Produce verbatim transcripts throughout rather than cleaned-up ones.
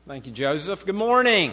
Thank you, Joseph. Good morning.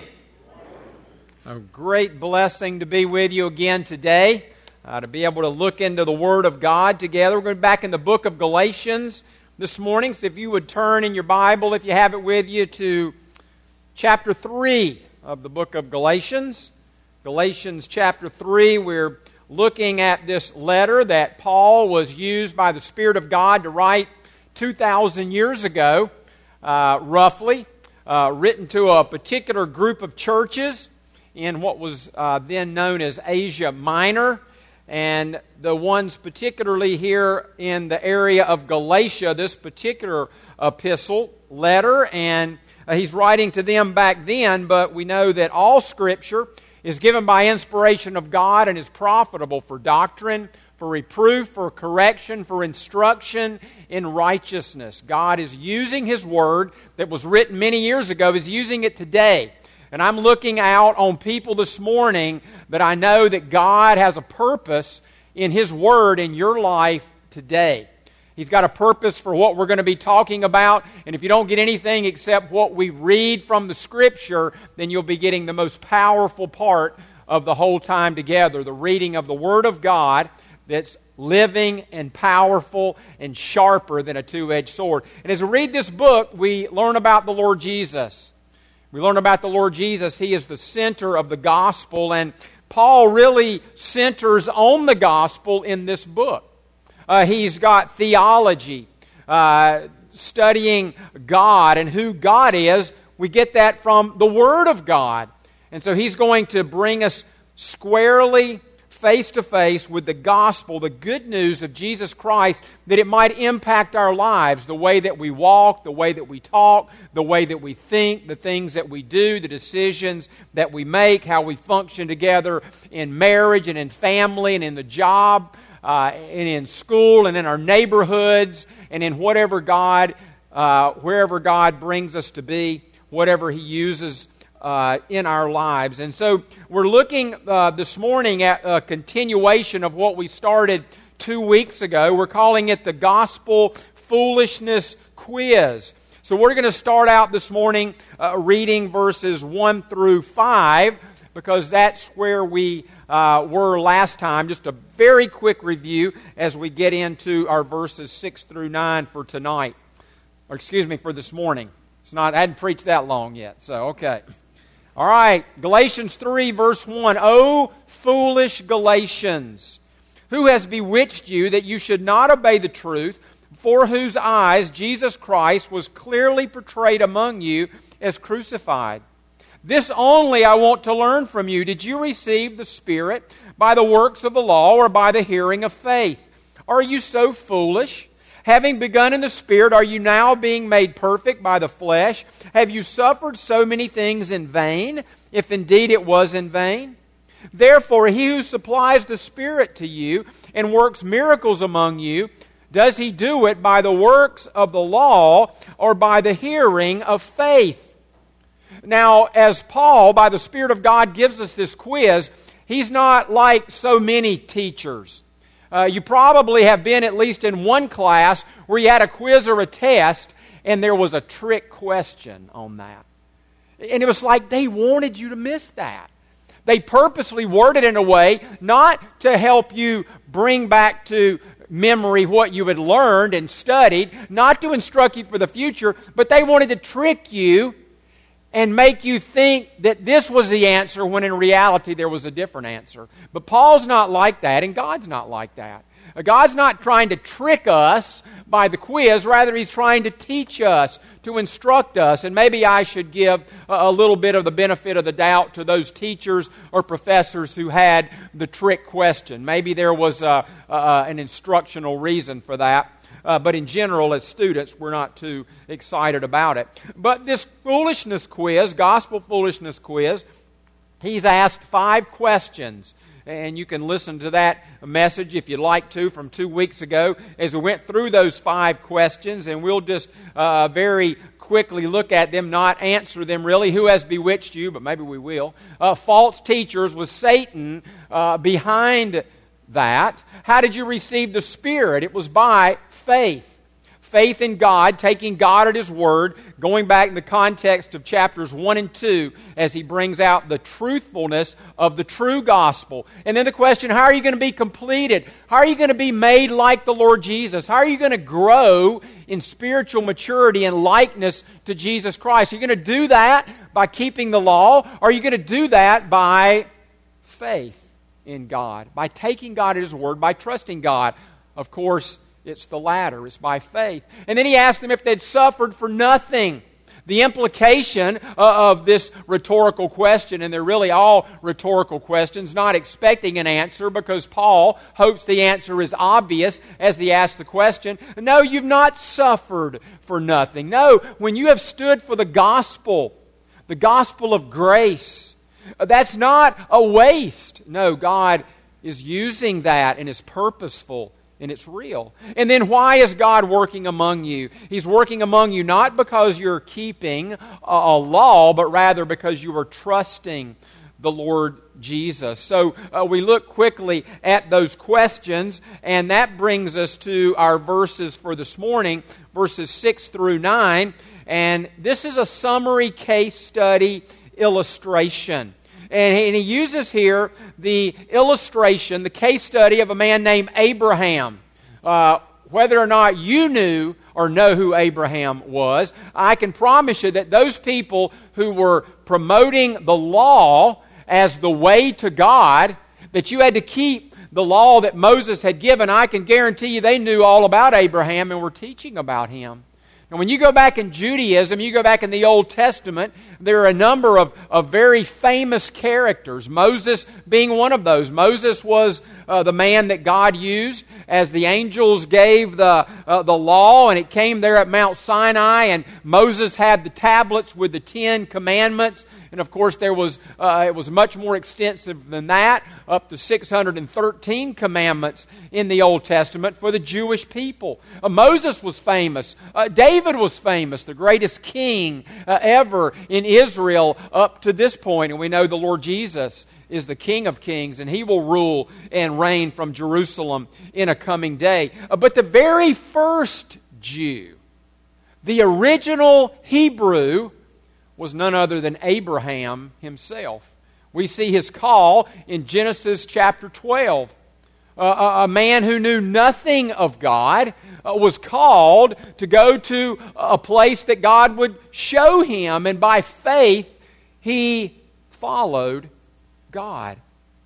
A great blessing to be with you again today, uh, to be able to look into the Word of God together. We're going to be back in the book of Galatians this morning, so if you would turn in your Bible, if you have it with you, to chapter three of the book of Galatians. Galatians chapter three, we're looking at this letter that Paul was used by the Spirit of God to write two thousand years ago, uh, roughly. Uh, written to a particular group of churches in what was uh, then known as Asia Minor, and the ones particularly here in the area of Galatia, this particular epistle, letter, and uh, he's writing to them back then, but we know that all Scripture is given by inspiration of God and is profitable for doctrine, for reproof, for correction, for instruction in righteousness. God is using His Word that was written many years ago, is using it today. And I'm looking out on people this morning that I know that God has a purpose in His Word in your life today. He's got a purpose for what we're going to be talking about, and if you don't get anything except what we read from the Scripture, then you'll be getting the most powerful part of the whole time together, the reading of the Word of God that's living and powerful and sharper than a two-edged sword. And as we read this book, we learn about the Lord Jesus. We learn about the Lord Jesus. He is the center of the gospel, and Paul really centers on the gospel in this book. Uh, he's got theology, uh, studying God and who God is. We get that from the Word of God. And so he's going to bring us squarely face-to-face with the gospel, the good news of Jesus Christ, that it might impact our lives, the way that we walk, the way that we talk, the way that we think, the things that we do, the decisions that we make, how we function together in marriage and in family and in the job, uh, and in school and in our neighborhoods and in whatever God, uh, wherever God brings us to be, whatever He uses Uh, in our lives. And so we're looking uh, this morning at a continuation of what we started two weeks ago. We're calling it the Gospel Foolishness Quiz. So we're going to start out this morning uh, reading verses one through five, because that's where we uh, were last time. Just a very quick review as we get into our verses six through nine for tonight. Or excuse me, for this morning. It's not, I hadn't preached that long yet, so okay. All right, Galatians three, verse one. O foolish Galatians, who has bewitched you that you should not obey the truth, for whose eyes Jesus Christ was clearly portrayed among you as crucified? This only I want to learn from you. Did you receive the Spirit by the works of the law or by the hearing of faith? Are you so foolish? Having begun in the Spirit, are you now being made perfect by the flesh? Have you suffered so many things in vain, if indeed it was in vain? Therefore, He who supplies the Spirit to you and works miracles among you, does He do it by the works of the law or by the hearing of faith? Now, as Paul, by the Spirit of God, gives us this quiz, he's not like so many teachers. Uh, you probably have been at least in one class where you had a quiz or a test and there was a trick question on that. And it was like they wanted you to miss that. They purposely worded it in a way not to help you bring back to memory what you had learned and studied, not to instruct you for the future, but they wanted to trick you and make you think that this was the answer when in reality there was a different answer. But Paul's not like that, and God's not like that. God's not trying to trick us by the quiz. Rather, He's trying to teach us, to instruct us. And maybe I should give a little bit of the benefit of the doubt to those teachers or professors who had the trick question. Maybe there was a, a, an instructional reason for that. Uh, but in general, as students, we're not too excited about it. But this foolishness quiz, gospel foolishness quiz, he's asked five questions. And you can listen to that message if you'd like to from two weeks ago as we went through those five questions. And we'll just uh, very quickly look at them, not answer them really. Who has bewitched you? But maybe we will. Uh, false teachers. Was Satan uh, behind that? How did you receive the Spirit? It was by faith. faith in God, taking God at His Word, going back in the context of chapters one and two as he brings out the truthfulness of the true gospel. And then the question, how are you going to be completed? How are you going to be made like the Lord Jesus? How are you going to grow in spiritual maturity and likeness to Jesus Christ? Are you going to do that by keeping the law? Or are you going to do that by faith in God, by taking God at His Word, by trusting God? Of course, it's the latter. It's by faith. And then he asked them if they'd suffered for nothing. The implication of this rhetorical question, and they're really all rhetorical questions, not expecting an answer because Paul hopes the answer is obvious as he asks the question. No, you've not suffered for nothing. No, when you have stood for the gospel, the gospel of grace, that's not a waste. No, God is using that and is purposeful. And it's real. And then why is God working among you? He's working among you not because you're keeping a, a law, but rather because you are trusting the Lord Jesus. So uh, we look quickly at those questions, and that brings us to our verses for this morning, verses six through nine. And this is a summary case study illustration. And he, and he uses here the illustration, the case study of a man named Abraham. Uh, whether or not you knew or know who Abraham was, I can promise you that those people who were promoting the law as the way to God, that you had to keep the law that Moses had given, I can guarantee you they knew all about Abraham and were teaching about him. And when you go back in Judaism, you go back in the Old Testament, there are a number of, of very famous characters, Moses being one of those. Moses was uh, the man that God used as the angels gave the, uh, the law, and it came there at Mount Sinai, and Moses had the tablets with the Ten Commandments. And of course, there was uh, it was much more extensive than that, up to six hundred thirteen commandments in the Old Testament for the Jewish people. Uh, Moses was famous. Uh, David was famous, the greatest king uh, ever in Israel up to this point. And we know the Lord Jesus is the King of Kings, and He will rule and reign from Jerusalem in a coming day. Uh, but the very first Jew, the original Hebrew, was none other than Abraham himself. We see his call in Genesis chapter twelve. Uh, a man who knew nothing of God uh, was called to go to a place that God would show him, and by faith he followed God.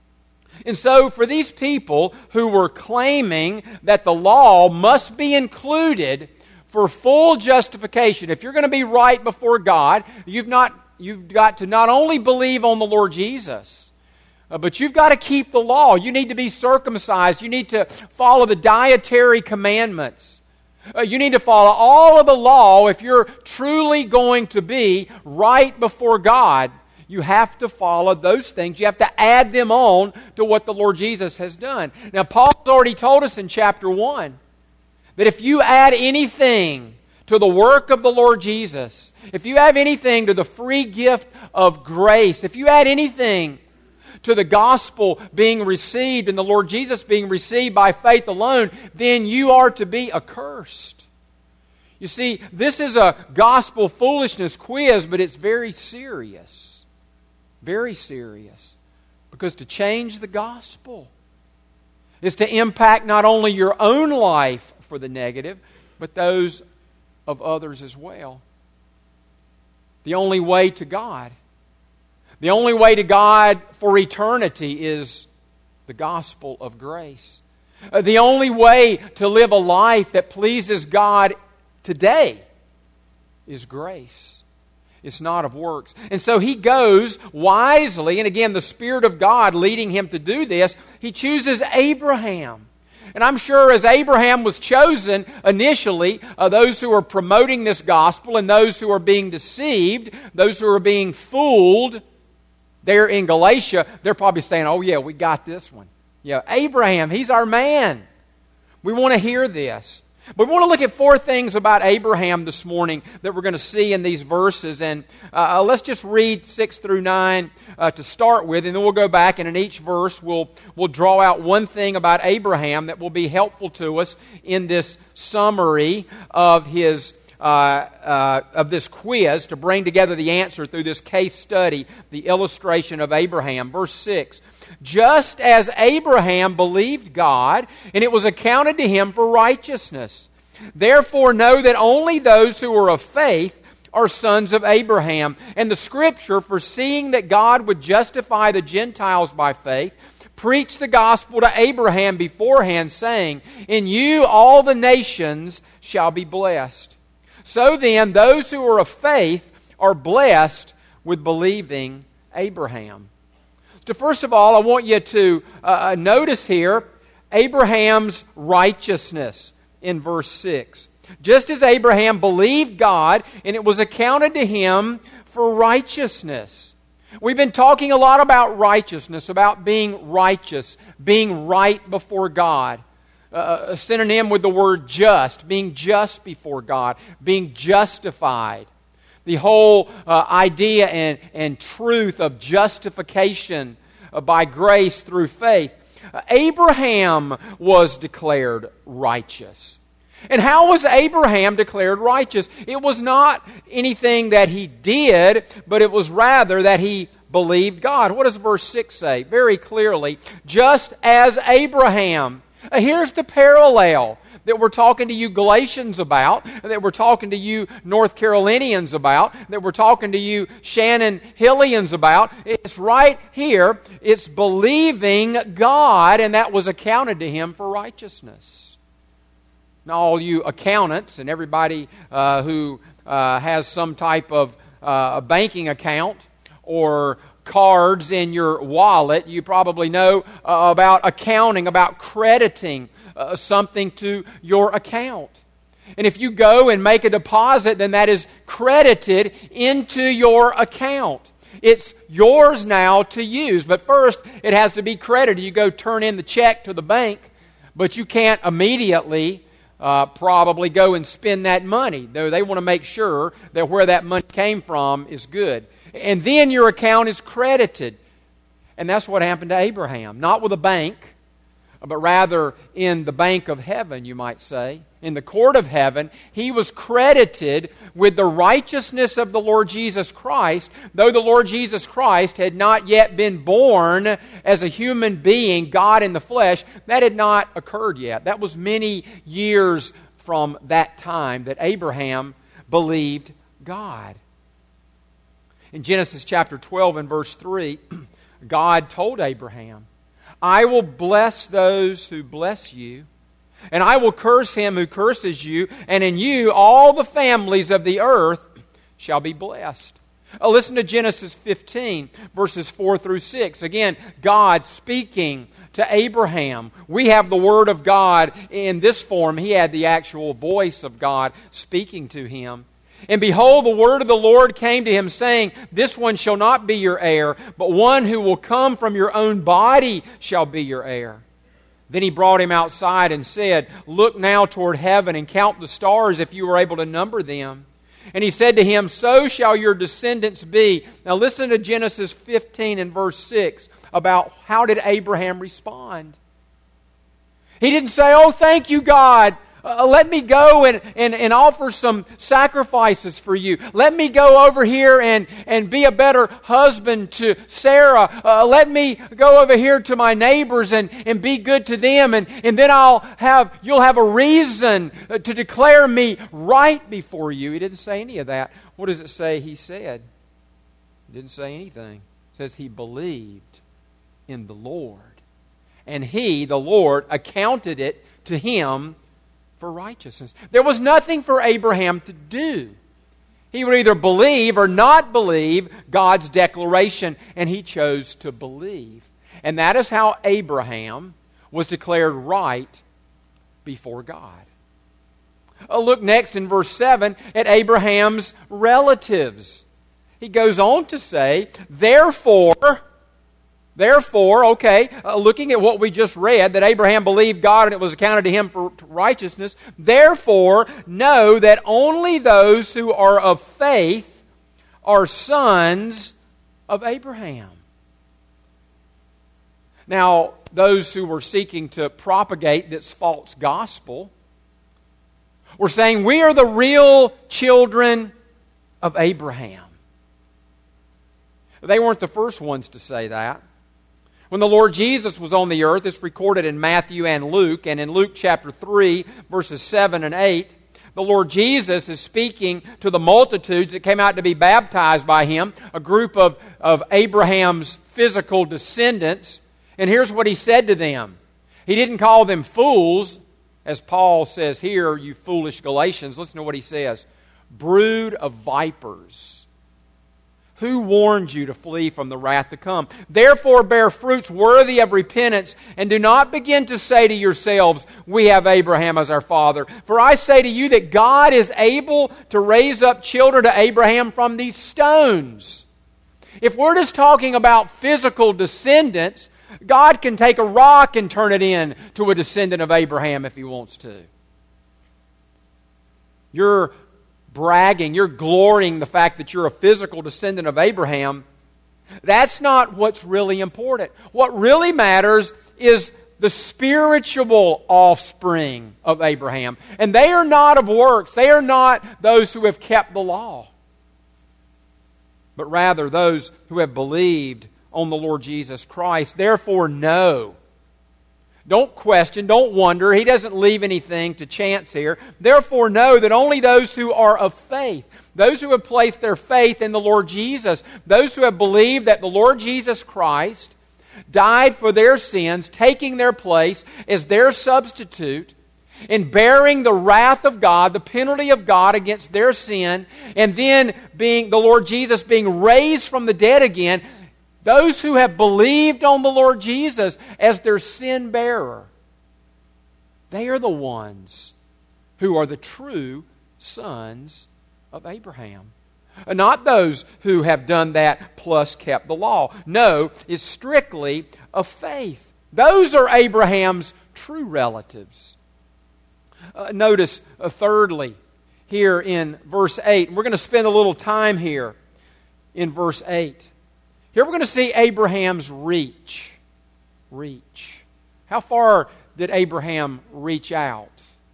And so for these people who were claiming that the law must be included for full justification, if you're going to be right before God, you've not you've got to not only believe on the Lord Jesus, uh, but you've got to keep the law. You need to be circumcised. You need to follow the dietary commandments. Uh, you need to follow all of the law if you're truly going to be right before God. You have to follow those things. You have to add them on to what the Lord Jesus has done. Now, Paul's already told us in chapter one that if you add anything to the work of the Lord Jesus, if you add anything to the free gift of grace, if you add anything to the gospel being received and the Lord Jesus being received by faith alone, then you are to be accursed. You see, this is a gospel foolishness quiz, but it's very serious. Very serious. Because to change the gospel is to impact not only your own life for the negative, but those of others as well. The only way to God, the only way to God for eternity is the gospel of grace. Uh, the only way to live a life that pleases God today is grace. It's not of works. And so he goes wisely, and again, the Spirit of God leading him to do this, he chooses Abraham. And I'm sure as Abraham was chosen initially, uh, those who are promoting this gospel and those who are being deceived, those who are being fooled there in Galatia, they're probably saying, oh yeah, we got this one. Yeah, Abraham, he's our man. We want to hear this. But we want to look at four things about Abraham this morning that we're going to see in these verses. And uh, let's just read six through nine uh, to start with, and then we'll go back, and in each verse we'll, we'll draw out one thing about Abraham that will be helpful to us in this summary of his uh, uh, of this quiz to bring together the answer through this case study, the illustration of Abraham. Verse six. Just as Abraham believed God, and it was accounted to him for righteousness. Therefore know that only those who are of faith are sons of Abraham. And the Scripture, foreseeing that God would justify the Gentiles by faith, preached the gospel to Abraham beforehand, saying, In you all the nations shall be blessed. So then, those who are of faith are blessed with believing Abraham. So first of all, I want you to uh, notice here Abraham's righteousness in verse six. Just as Abraham believed God, and it was accounted to him for righteousness. We've been talking a lot about righteousness, about being righteous, being right before God. Uh, a synonym with the word just, being just before God, being justified. The whole uh, idea and, and truth of justification uh, by grace through faith. Uh, Abraham was declared righteous. And how was Abraham declared righteous? It was not anything that he did, but it was rather that he believed God. What does verse six say? Very clearly, just as Abraham. Uh, here's the parallel that we're talking to you Galatians about, that we're talking to you North Carolinians about, that we're talking to you Shannon Hillians about. It's right here. It's believing God, and that was accounted to him for righteousness. Now, all you accountants and everybody uh, who uh, has some type of uh, banking account or cards in your wallet, you probably know uh, about accounting, about crediting uh, something to your account. And if you go and make a deposit, then that is credited into your account. It's yours now to use. But first, it has to be credited. You go turn in the check to the bank, but you can't immediately uh, probably go and spend that money. Though they want to make sure that where that money came from is good. And then your account is credited. And that's what happened to Abraham. Not with a bank, but rather in the bank of heaven, you might say. In the court of heaven, he was credited with the righteousness of the Lord Jesus Christ, though the Lord Jesus Christ had not yet been born as a human being, God in the flesh. That had not occurred yet. That was many years from that time that Abraham believed God. In Genesis chapter twelve and verse three, God told Abraham, I will bless those who bless you, and I will curse him who curses you, and in you all the families of the earth shall be blessed. Uh, listen to Genesis fifteen, verses four through six. Again, God speaking to Abraham. We have the Word of God in this form. He had the actual voice of God speaking to him. And behold, the word of the Lord came to him, saying, This one shall not be your heir, but one who will come from your own body shall be your heir. Then he brought him outside and said, Look now toward heaven and count the stars if you are able to number them. And he said to him, So shall your descendants be. Now listen to Genesis fifteen and verse six about how did Abraham respond. He didn't say, Oh, thank you, God. Uh, let me go and, and, and offer some sacrifices for you. Let me go over here and, and be a better husband to Sarah. Uh, let me go over here to my neighbors and, and be good to them. And, and then I'll have you'll have a reason to declare me right before you. He didn't say any of that. What does it say he said? He didn't say anything. It says he believed in the Lord. And he, the Lord, accounted it to him for righteousness. There was nothing for Abraham to do. He would either believe or not believe God's declaration, and he chose to believe. And that is how Abraham was declared right before God. Uh, look next in verse seven at Abraham's relatives. He goes on to say, Therefore, Therefore, okay, uh, looking at what we just read, that Abraham believed God and it was accounted to him for righteousness, therefore know that only those who are of faith are sons of Abraham. Now, those who were seeking to propagate this false gospel were saying, we are the real children of Abraham. They weren't the first ones to say that. When the Lord Jesus was on the earth, it's recorded in Matthew and Luke, and in Luke chapter three, verses seven and eight, the Lord Jesus is speaking to the multitudes that came out to be baptized by Him, a group of, of Abraham's physical descendants. And here's what He said to them. He didn't call them fools, as Paul says here, you foolish Galatians. Listen to what he says. Brood of vipers. Who warned you to flee from the wrath to come? Therefore bear fruits worthy of repentance, and do not begin to say to yourselves, we have Abraham as our father. For I say to you that God is able to raise up children to Abraham from these stones. If we're just talking about physical descendants, God can take a rock and turn it in to a descendant of Abraham if He wants to. You're bragging, you're glorying the fact that you're a physical descendant of Abraham. That's not what's really important. What really matters is the spiritual offspring of Abraham. And they are not of works. They are not those who have kept the law. But rather those who have believed on the Lord Jesus Christ. Therefore know. Don't question, don't wonder. He doesn't leave anything to chance here. Therefore know that only those who are of faith, those who have placed their faith in the Lord Jesus, those who have believed that the Lord Jesus Christ died for their sins, taking their place as their substitute, in bearing the wrath of God, the penalty of God against their sin, and then being the Lord Jesus being raised from the dead again, those who have believed on the Lord Jesus as their sin bearer, they are the ones who are the true sons of Abraham. Not those who have done that plus kept the law. No, it's strictly of faith. Those are Abraham's true relatives. Uh, notice, uh, thirdly, here in verse eight, and we're going to spend a little time here in verse eight. Here we're going to see Abraham's reach. Reach. How far did Abraham reach out?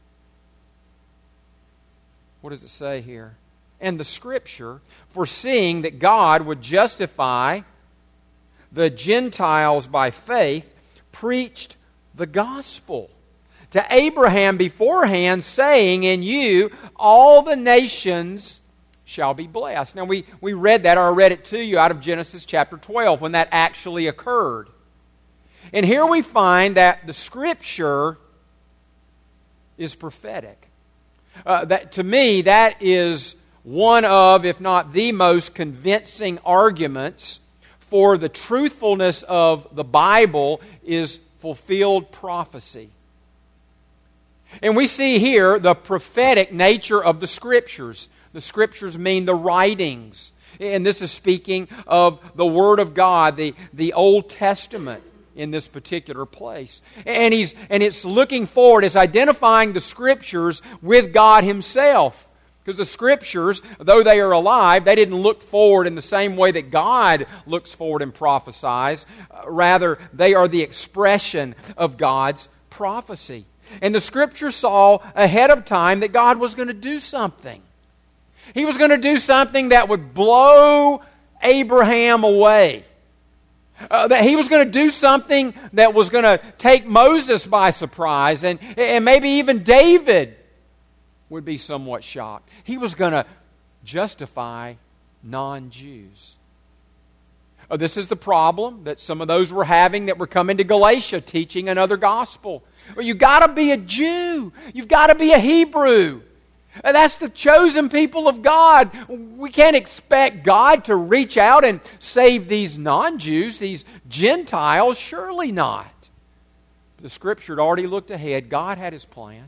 What does it say here? And the Scripture, foreseeing that God would justify the Gentiles by faith, preached the gospel to Abraham beforehand, saying, in you all the nations shall be blessed. Now we, we read that, or I read it to you out of Genesis chapter twelve, when that actually occurred. And here we find that the Scripture is prophetic. Uh, that, to me, that is one of, if not the most convincing arguments for the truthfulness of the Bible is fulfilled prophecy. And we see here the prophetic nature of the Scriptures. The Scriptures mean the writings. And this is speaking of the Word of God, the, the Old Testament in this particular place. And he's and it's looking forward, it's identifying the Scriptures with God Himself. Because the Scriptures, though they are alive, they didn't look forward in the same way that God looks forward and prophesies. Uh, rather, they are the expression of God's prophecy. And the Scripture saw ahead of time that God was going to do something. He was going to do something that would blow Abraham away. Uh, that He was going to do something that was going to take Moses by surprise, and, and maybe even David would be somewhat shocked. He was going to justify non-Jews. Oh, this is the problem that some of those were having that were coming to Galatia teaching another gospel. Well, you've got to be a Jew. You've got to be a Hebrew. That's the chosen people of God. We can't expect God to reach out and save these non-Jews, these Gentiles. Surely not. The Scripture had already looked ahead. God had His plan.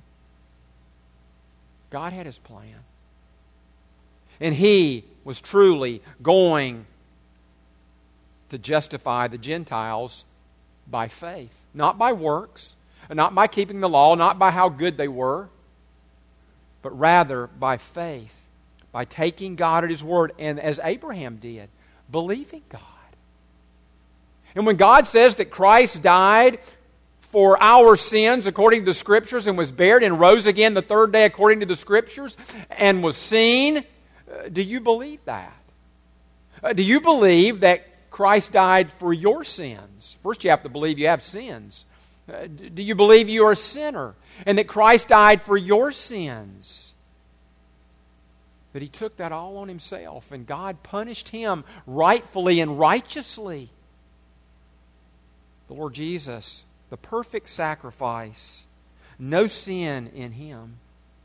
God had His plan. And He was truly going to justify the Gentiles by faith. Not by works, not by keeping the law, not by how good they were, but rather by faith, by taking God at His word, and as Abraham did, believing God. And when God says that Christ died for our sins according to the Scriptures and was buried and rose again the third day according to the Scriptures and was seen, do you believe that? Do you believe that Christ died for your sins? First, you have to believe you have sins. Do you believe you are a sinner and that Christ died for your sins? That He took that all on Himself and God punished Him rightfully and righteously. The Lord Jesus, the perfect sacrifice, no sin in Him.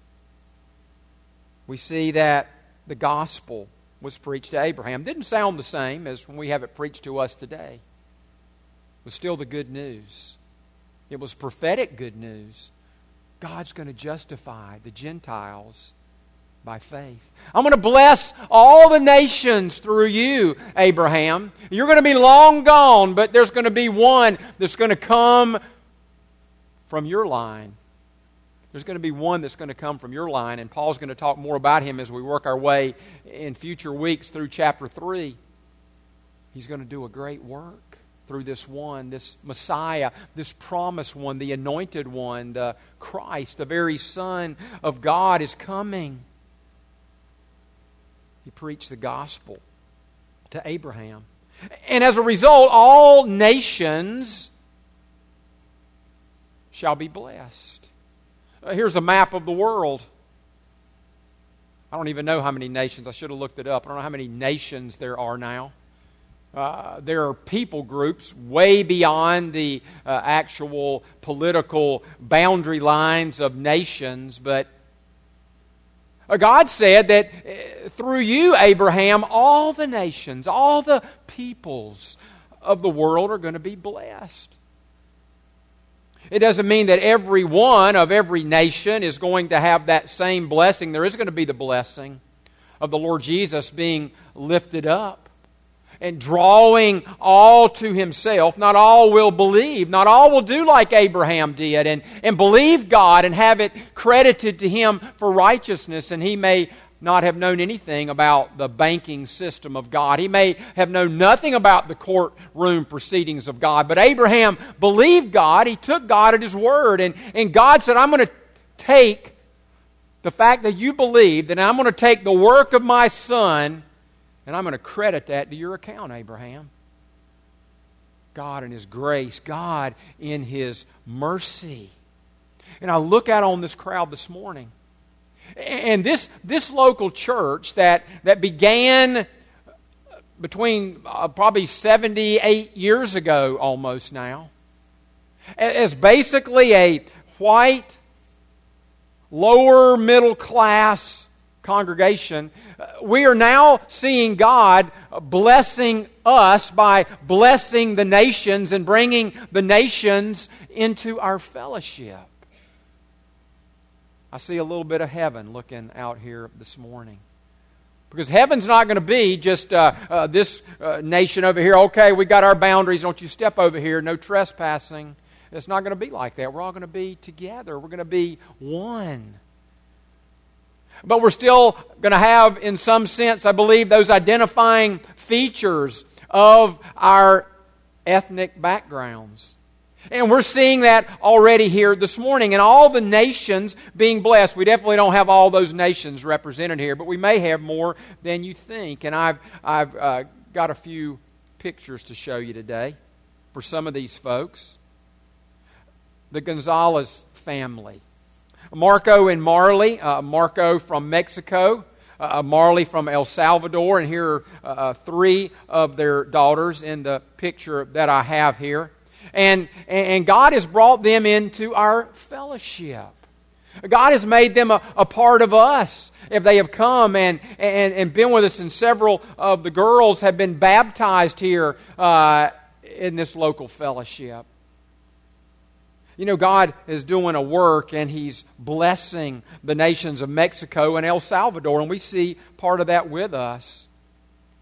We see that the gospel was preached to Abraham. Didn't sound the same as when we have it preached to us today. It was still the good news. It was prophetic good news. God's going to justify the Gentiles by faith. I'm going to bless all the nations through you, Abraham. You're going to be long gone, but there's going to be one that's going to come from your line. There's going to be one that's going to come from your line, and Paul's going to talk more about him as we work our way in future weeks through chapter three. He's going to do a great work through this one, this Messiah, this promised one, the anointed one, the Christ, the very Son of God is coming. He preached the gospel to Abraham. And as a result, all nations shall be blessed. Uh, here's a map of the world. I don't even know how many nations. I should have looked it up. I don't know how many nations there are now. Uh, there are people groups way beyond the uh, actual political boundary lines of nations, but God said that through you, Abraham, all the nations, all the peoples of the world are going to be blessed. It doesn't mean that every one of every nation is going to have that same blessing. There is going to be the blessing of the Lord Jesus being lifted up and drawing all to Himself. Not all will believe. Not all will do like Abraham did and, and believe God and have it credited to him for righteousness. And he may not have known anything about the banking system of God. He may have known nothing about the courtroom proceedings of God. But Abraham believed God. He took God at His word. And, and God said, I'm going to take the fact that you believed, and I'm going to take the work of my Son, and I'm going to credit that to your account, Abraham. God in His grace, God in His mercy. And I look out on this crowd this morning. And this, this local church that, that began between uh, probably seventy-eight years ago almost now, as basically a white, lower middle class congregation, we are now seeing God blessing us by blessing the nations and bringing the nations into our fellowship. I see a little bit of heaven looking out here this morning. Because heaven's not going to be just uh, uh, this uh, nation over here. Okay, we got our boundaries. Don't you step over here. No trespassing. It's not going to be like that. We're all going to be together. We're going to be one. But we're still going to have, in some sense, I believe, those identifying features of our ethnic backgrounds. And we're seeing that already here this morning. And all the nations being blessed. We definitely don't have all those nations represented here, but we may have more than you think. And I've, I've uh, got a few pictures to show you today for some of these folks. The Gonzalez family. Marco and Marley. Uh, Marco from Mexico. Uh, Marley from El Salvador. And here are uh, three of their daughters in the picture that I have here. And, and God has brought them into our fellowship. God has made them a, a part of us if they have come and, and, and been with us. And several of the girls have been baptized here uh, in this local fellowship. You know, God is doing a work and He's blessing the nations of Mexico and El Salvador. And we see part of that with us.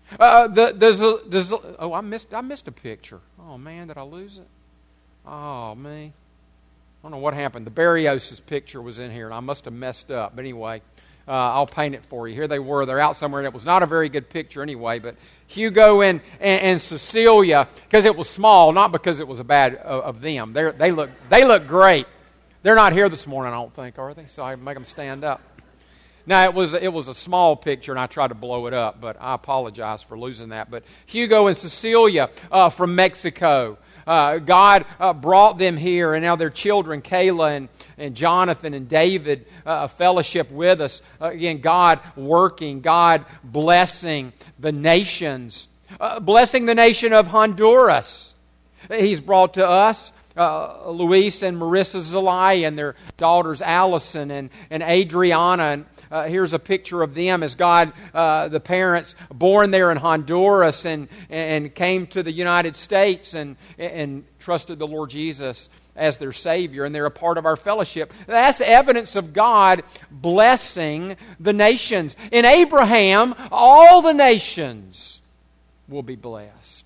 Uh, the, there's a, there's a, oh, I missed I missed a picture. Oh, man, did I lose it? Oh, me. I don't know what happened. The Berrios' picture was in here, and I must have messed up. But anyway, uh, I'll paint it for you. Here they were. They're out somewhere, and it was not a very good picture anyway. But Hugo and, and, and Cecilia, because it was small, not because it was a bad of, of them. They they look they look great. They're not here this morning, I don't think, are they? So I make them stand up. Now, it was it was a small picture, and I tried to blow it up, but I apologize for losing that. But Hugo and Cecilia uh, from Mexico, uh, God uh, brought them here, and now their children, Kayla and, and Jonathan and David, uh, fellowship with us. Uh, again, God working, God blessing the nations, uh, blessing the nation of Honduras. He's brought to us Uh, Luis and Marissa Zelaya and their daughters Allison and, and Adriana. And uh, here's a picture of them as God, uh, the parents, born there in Honduras and, and came to the United States and, and trusted the Lord Jesus as their Savior. And they're a part of our fellowship. That's evidence of God blessing the nations. In Abraham, all the nations will be blessed.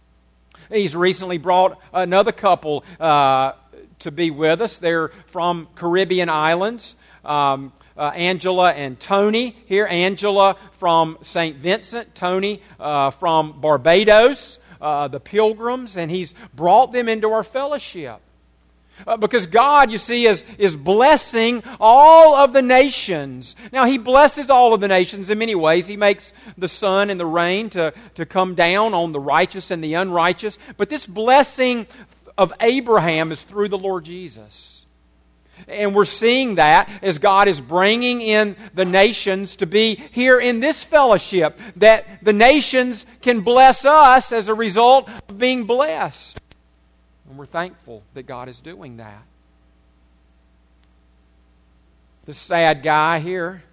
He's recently brought another couple uh, to be with us. They're from Caribbean islands. Um, uh, Angela and Tony here. Angela from Saint Vincent. Tony uh, from Barbados, uh, the Pilgrims. And he's brought them into our fellowship. Uh, because God, you see, is, is blessing all of the nations. Now, He blesses all of the nations in many ways. He makes the sun and the rain to, to come down on the righteous and the unrighteous. But this blessing of Abraham is through the Lord Jesus. And we're seeing that as God is bringing in the nations to be here in this fellowship. That the nations can bless us as a result of being blessed. And we're thankful that God is doing that. This sad guy here,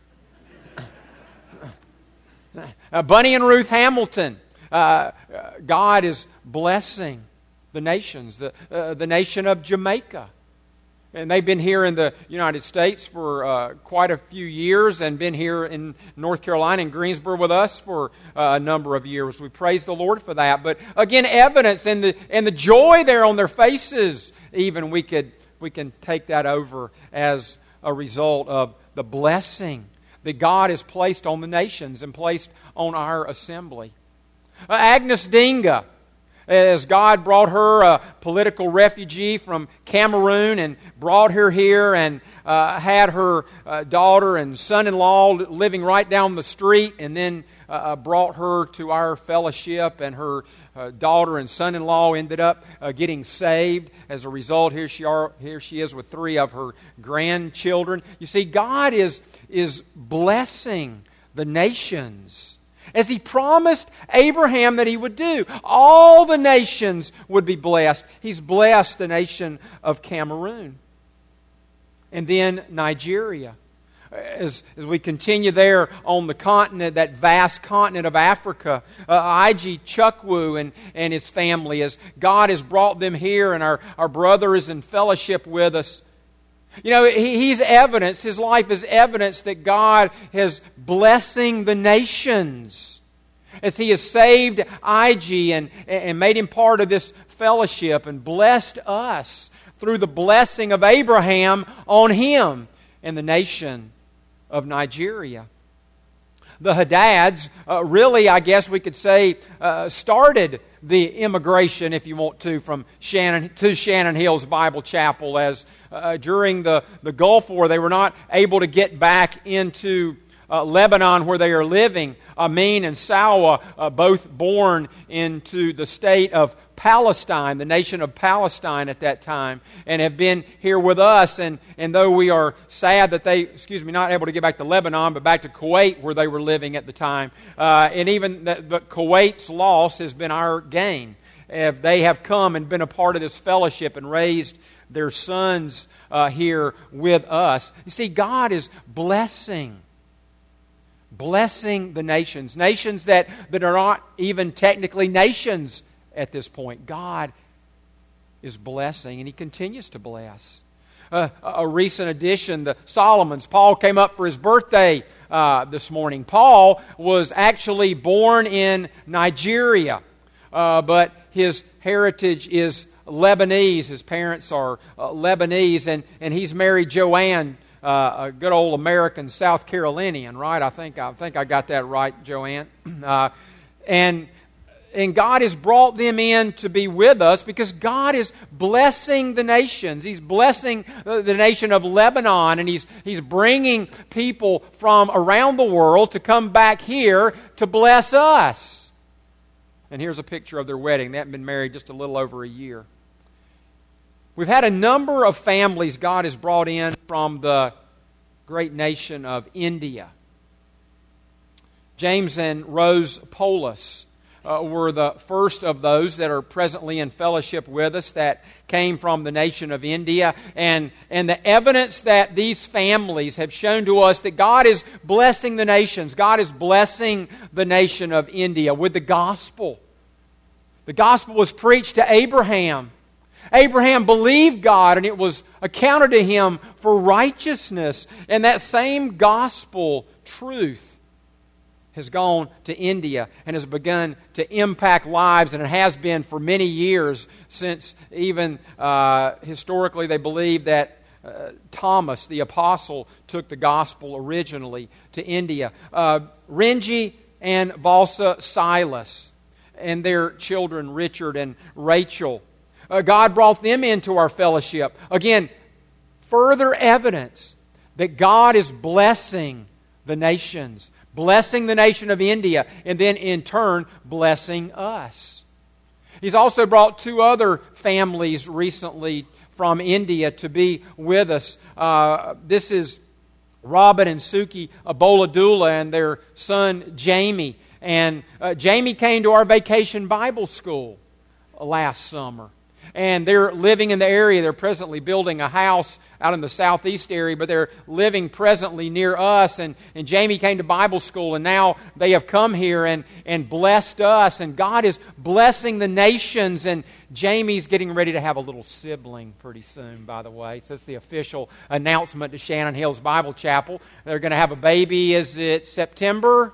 uh, Bunny and Ruth Hamilton. Uh, God is blessing the nations, the uh, the nation of Jamaica. And they've been here in the United States for uh, quite a few years and been here in North Carolina and Greensboro with us for uh, a number of years. We praise the Lord for that. But again, evidence and the and the joy there on their faces, even we could we can take that over as a result of the blessing that God has placed on the nations and placed on our assembly. Uh, Agnes Dinga, as God brought her, a political refugee from Cameroon, and brought her here and uh, had her uh, daughter and son-in-law living right down the street, and then uh, brought her to our fellowship, and her uh, daughter and son-in-law ended up uh, getting saved. As a result, here she are, here she is with three of her grandchildren. You see, God is, is blessing the nations, as He promised Abraham that He would do. All the nations would be blessed. He's blessed the nation of Cameroon. And then Nigeria. As, as we continue there on the continent, that vast continent of Africa, uh, I G Chukwu and, and his family, as God has brought them here, and our, our brother is in fellowship with us. You know, he, he's evidence, his life is evidence that God is blessing the nations. As He has saved I G and, and made him part of this fellowship and blessed us through the blessing of Abraham on him and the nation of Nigeria. The Haddads, uh, really, I guess we could say, uh, started the immigration, if you want to, from Shannon to Shannon Hills Bible Chapel, as uh, during the, the Gulf War, they were not able to get back into uh, Lebanon where they are living. Amin and Sawa, uh, both born into the state of Palestine, the nation of Palestine at that time, and have been here with us. And, and though we are sad that they, excuse me, not able to get back to Lebanon, but back to Kuwait where they were living at the time, uh, and even that, but Kuwait's loss has been our gain. If they have come and been a part of this fellowship and raised their sons uh, here with us. You see, God is blessing. Blessing the nations. Nations that, that are not even technically nations at this point. God is blessing, and He continues to bless. Uh, a recent addition, the Solomons. Paul came up for his birthday uh, this morning. Paul was actually born in Nigeria, uh, but his heritage is Lebanese. His parents are uh, Lebanese, and, and he's married Joanne, uh, a good old American South Carolinian, right? I think I think I got that right, Joanne. Uh, and And God has brought them in to be with us because God is blessing the nations. He's blessing the nation of Lebanon, and He's, he's bringing people from around the world to come back here to bless us. And here's a picture of their wedding. They haven't been married just a little over a year. We've had a number of families God has brought in from the great nation of India. James and Rose Polis Uh, were the first of those that are presently in fellowship with us that came from the nation of India. And, and the evidence that these families have shown to us that God is blessing the nations. God is blessing the nation of India with the gospel. The gospel was preached to Abraham. Abraham believed God, and it was accounted to him for righteousness. And that same gospel truth has gone to India and has begun to impact lives, and it has been for many years, since even uh, historically they believe that uh, Thomas the apostle took the gospel originally to India. Uh, Renji and Valsa Silas and their children Richard and Rachel, uh, God brought them into our fellowship. Again, further evidence that God is blessing the nations, blessing the nation of India, and then in turn blessing us. He's also brought two other families recently from India to be with us. Uh, this is Robin and Suki Aboladula and their son Jamie. And uh, Jamie came to our vacation Bible school last summer. And they're living in the area. They're presently building a house out in the southeast area, but they're living presently near us. And, and Jamie came to Bible school, and now they have come here and, and blessed us. And God is blessing the nations. And Jamie's getting ready to have a little sibling pretty soon, by the way. So that's the official announcement to Shannon Hills Bible Chapel. They're going to have a baby. Is it September?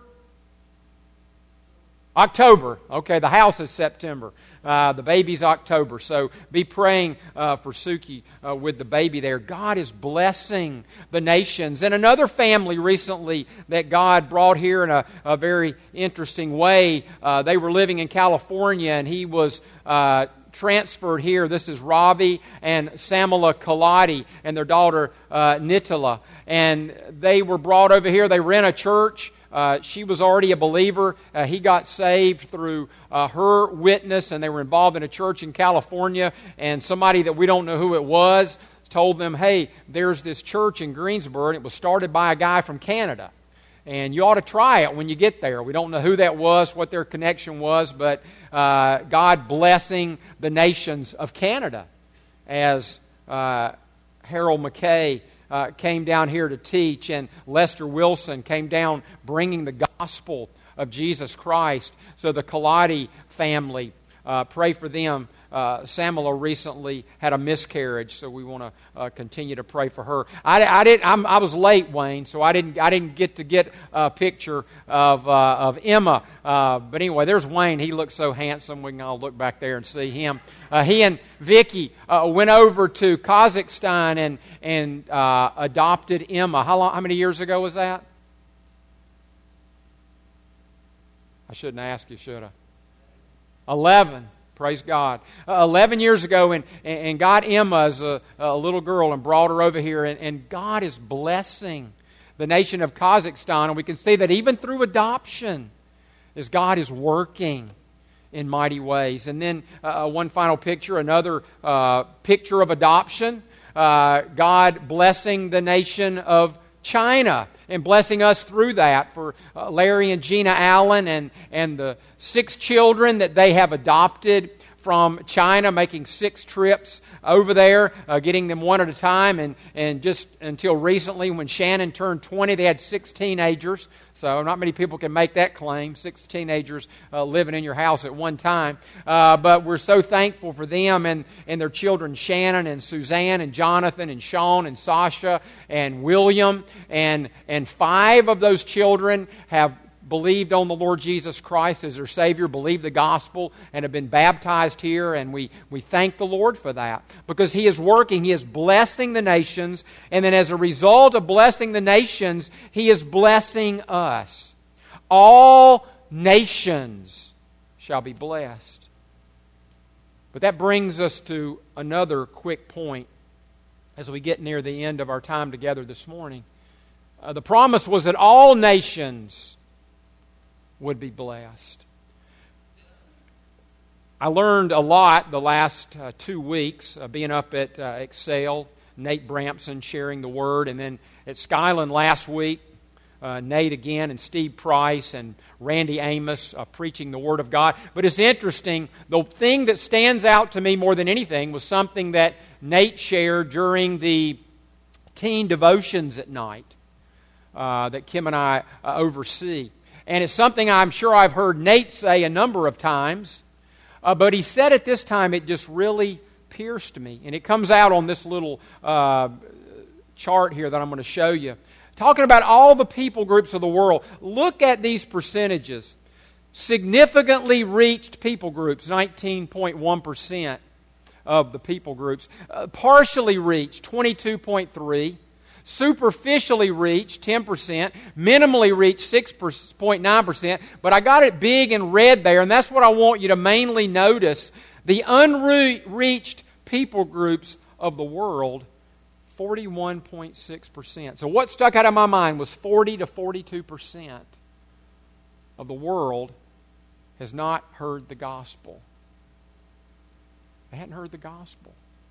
October. Okay, the house is September. Uh, the baby's October. So be praying uh, for Suki uh, with the baby there. God is blessing the nations. And another family recently that God brought here in a, a very interesting way. Uh, they were living in California, and he was uh, transferred here. This is Ravi and Samala Kaladi and their daughter uh, Nitala. And they were brought over here. They rent a church. Uh, she was already a believer. Uh, he got saved through uh, her witness, and they were involved in a church in California. And somebody that we don't know who it was told them, hey, there's this church in Greensboro, and it was started by a guy from Canada. And you ought to try it when you get there. We don't know who that was, what their connection was, but uh, God blessing the nations of Canada as uh, Harold McKay Uh, came down here to teach, and Lester Wilson came down bringing the gospel of Jesus Christ. So the Kaladi family, uh, pray for them. Uh, Samala recently had a miscarriage, so we want to uh, continue to pray for her. I, I didn't. I'm, I was late, Wayne, so I didn't. I didn't get to get a picture of uh, of Emma. Uh, but anyway, there's Wayne. He looks so handsome. We can all look back there and see him. Uh, he and Vicky uh, went over to Kazakhstan and and uh, adopted Emma. How long? How many years ago was that? I shouldn't ask you, should I? Eleven. Praise God. Uh, Eleven years ago, and, and got Emma as a, a little girl and brought her over here. And, and God is blessing the nation of Kazakhstan. And we can see that even through adoption, as God is working in mighty ways. And then uh, one final picture, another uh, picture of adoption. Uh, God blessing the nation of China and blessing us through that for uh, Larry and Gina Allen and, and the six children that they have adopted from China, making six trips over there, uh, getting them one at a time. And, and just until recently, when Shannon turned twenty, they had six teenagers. So not many people can make that claim, six teenagers uh, living in your house at one time. Uh, but we're so thankful for them and, and their children, Shannon and Suzanne and Jonathan and Sean and Sasha and William. And, and five of those children have believed on the Lord Jesus Christ as their Savior, believed the gospel, and have been baptized here, and we, we thank the Lord for that. Because He is working, He is blessing the nations, and then as a result of blessing the nations, He is blessing us. All nations shall be blessed. But that brings us to another quick point as we get near the end of our time together this morning. Uh, the promise was that all nations would be blessed. I learned a lot the last uh, two weeks, uh, being up at uh, Excel, Nate Bramson sharing the Word, and then at Skyland last week, uh, Nate again, and Steve Price, and Randy Amos uh, preaching the Word of God. But it's interesting, the thing that stands out to me more than anything was something that Nate shared during the teen devotions at night uh, that Kim and I uh, oversee. And it's something I'm sure I've heard Nate say a number of times, uh, but he said at this time it just really pierced me. And it comes out on this little uh, chart here that I'm going to show you. Talking about all the people groups of the world. Look at these percentages. Significantly reached people groups, nineteen point one percent of the people groups. Uh, partially reached, twenty-two point three percent. Superficially reached, ten percent. Minimally reached, six point nine percent. But I got it big in red there, and that's what I want you to mainly notice. The unreached people groups of the world, forty-one point six percent. So what stuck out of my mind was forty to forty-two percent of the world has not heard the gospel. They hadn't heard the gospel.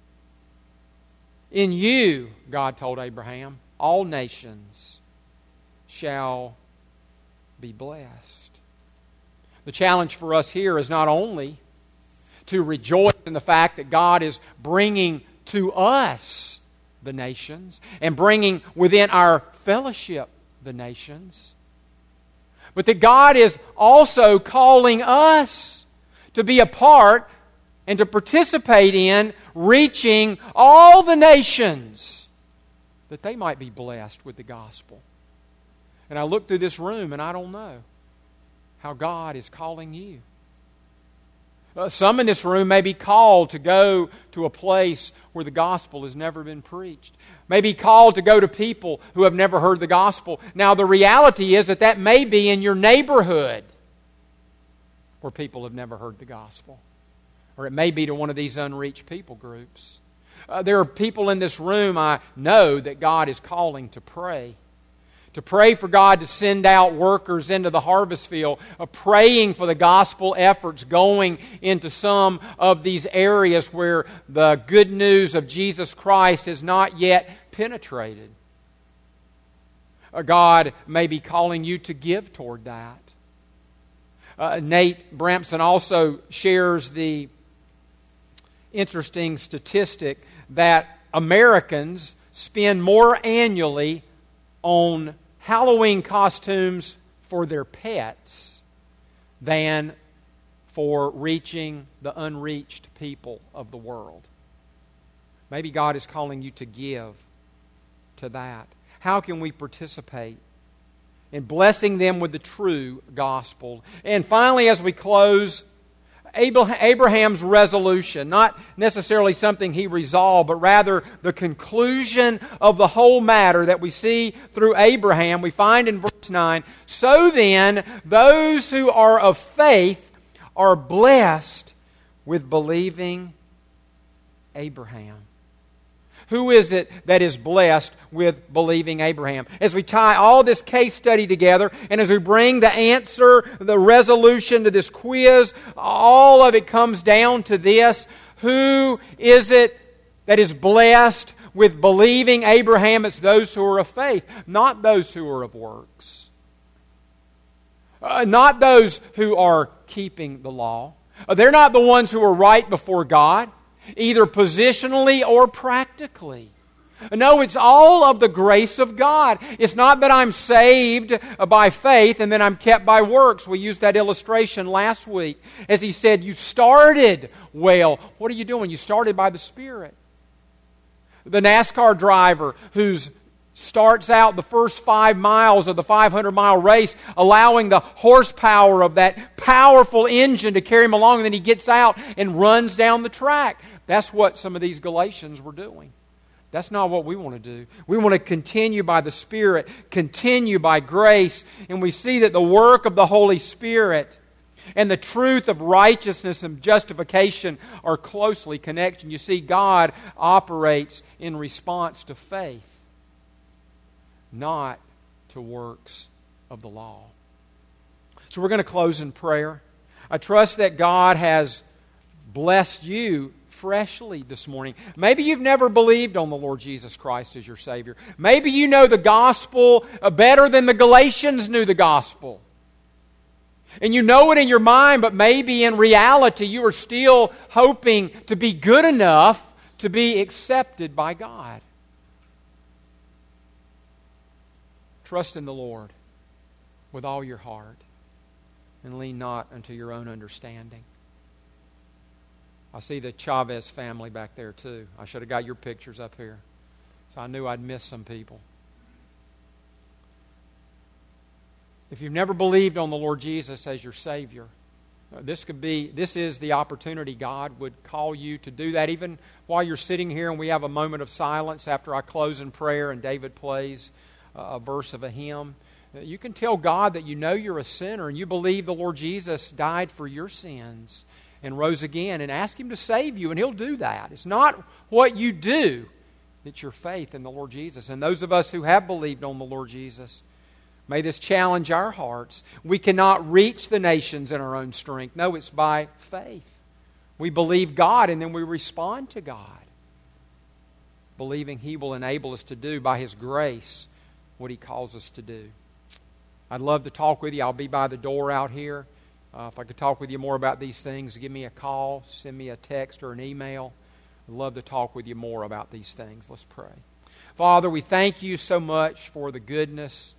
In you, God told Abraham, all nations shall be blessed. The challenge for us here is not only to rejoice in the fact that God is bringing to us the nations and bringing within our fellowship the nations, but that God is also calling us to be a part and to participate in reaching all the nations that they might be blessed with the gospel. And I look through this room and I don't know how God is calling you. Uh, some in this room may be called to go to a place where the gospel has never been preached. May be called to go to people who have never heard the gospel. Now the reality is that that may be in your neighborhood where people have never heard the gospel. Or it may be to one of these unreached people groups. Uh, there are people in this room I know that God is calling to pray. To pray for God to send out workers into the harvest field. Uh, praying for the gospel efforts going into some of these areas where the good news of Jesus Christ has not yet penetrated. Uh, God may be calling you to give toward that. Uh, Nate Bramson also shares the interesting statistic that Americans spend more annually on Halloween costumes for their pets than for reaching the unreached people of the world. Maybe God is calling you to give to that. How can we participate in blessing them with the true gospel? And finally, as we close, Abraham's resolution, not necessarily something he resolved, but rather the conclusion of the whole matter that we see through Abraham. We find in verse nine, so then, those who are of faith are blessed with believing Abraham. Who is it that is blessed with believing Abraham? As we tie all this case study together, and as we bring the answer, the resolution to this quiz, all of it comes down to this. Who is it that is blessed with believing Abraham? It's those who are of faith, not those who are of works. Uh, not those who are keeping the law. They're not the ones who are right before God, either positionally or practically. No, it's all of the grace of God. It's not that I'm saved by faith and then I'm kept by works. We used that illustration last week. As he said, you started well. What are you doing? You started by the Spirit. The NASCAR driver who's starts out the first five miles of the five hundred mile race, allowing the horsepower of that powerful engine to carry him along, and then he gets out and runs down the track. That's what some of these Galatians were doing. That's not what we want to do. We want to continue by the Spirit, continue by grace, and we see that the work of the Holy Spirit and the truth of righteousness and justification are closely connected. You see, God operates in response to faith, not to works of the law. So we're going to close in prayer. I trust that God has blessed you freshly this morning. Maybe you've never believed on the Lord Jesus Christ as your Savior. Maybe you know the gospel better than the Galatians knew the gospel. And you know it in your mind, but maybe in reality you are still hoping to be good enough to be accepted by God. Trust in the Lord with all your heart and lean not unto your own understanding. I see the Chavez family back there too. I should have got your pictures up here. So I knew I'd miss some people. If you've never believed on the Lord Jesus as your Savior, this could be, this is the opportunity God would call you to do that. Even while you're sitting here and we have a moment of silence after I close in prayer and David plays a verse of a hymn, you can tell God that you know you're a sinner and you believe the Lord Jesus died for your sins and rose again, and ask Him to save you, and He'll do that. It's not what you do, it's your faith in the Lord Jesus. And those of us who have believed on the Lord Jesus, may this challenge our hearts. We cannot reach the nations in our own strength. No, it's by faith. We believe God and then we respond to God, believing He will enable us to do by His grace what He calls us to do. I'd love to talk with you. I'll be by the door out here. Uh, if I could talk with you more about these things, give me a call, send me a text or an email. I'd love to talk with you more about these things. Let's pray. Father, we thank You so much for the goodness,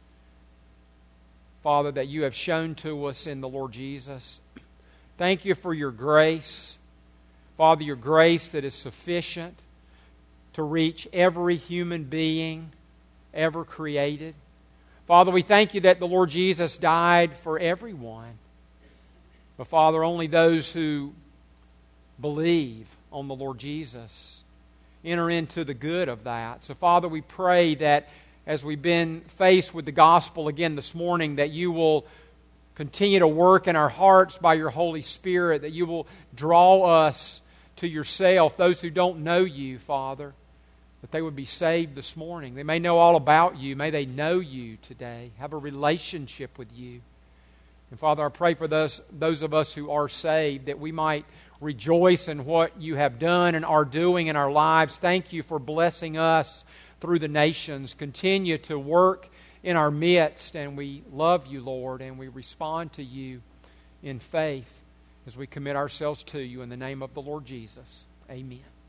Father, that You have shown to us in the Lord Jesus. Thank You for Your grace. Father, Your grace that is sufficient to reach every human being ever created. Father, we thank You that the Lord Jesus died for everyone. But Father, only those who believe on the Lord Jesus enter into the good of that. So Father, we pray that as we've been faced with the gospel again this morning, that You will continue to work in our hearts by Your Holy Spirit, that You will draw us to Yourself, those who don't know You, Father, that they would be saved this morning. They may know all about You. May they know You today, have a relationship with You. And Father, I pray for those, those of us who are saved, that we might rejoice in what You have done and are doing in our lives. Thank You for blessing us through the nations. Continue to work in our midst, and we love You, Lord, and we respond to You in faith as we commit ourselves to You in the name of the Lord Jesus. Amen.